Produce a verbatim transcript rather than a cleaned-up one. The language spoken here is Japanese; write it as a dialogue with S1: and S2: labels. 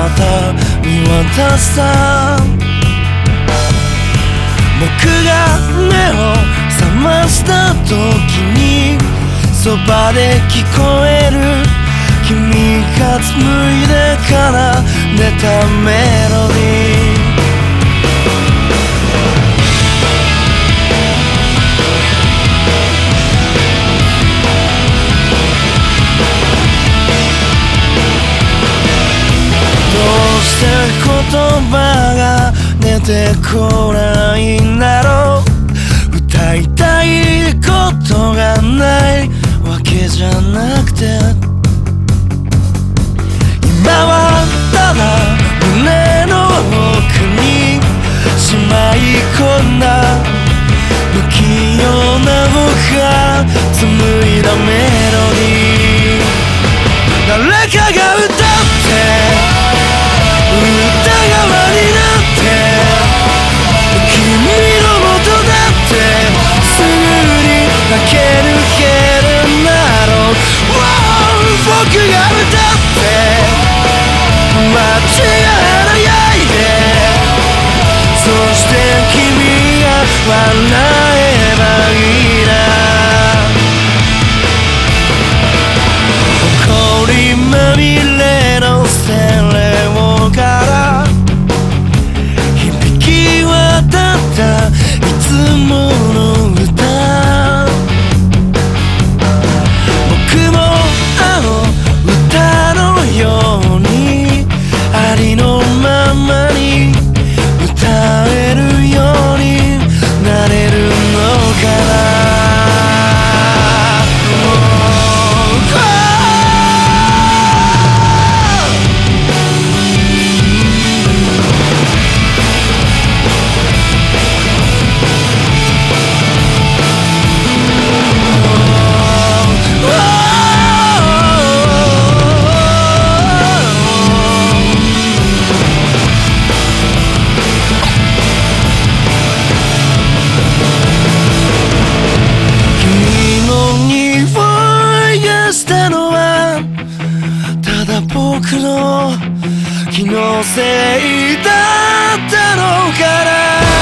S1: また見渡した僕が目を覚ました時にそばで聞こえる君が紡いでから寝たメロディーどうして言葉が出てこないんだろう歌いたいことがないわけじゃなくて今はただ胸の奥にしまい込んだ不器用な僕が紡いだメロディー誰かが歌って歌側になって君の元だってすぐに駆け抜けるんだろう、wow、僕が歌って間違わないでそして君が笑えばいいな誇りまみれのステレオから響き渡ったいつもの歌僕もあの歌のようにありのままに歌えるようになれるのかな僕の気のせいだったのかな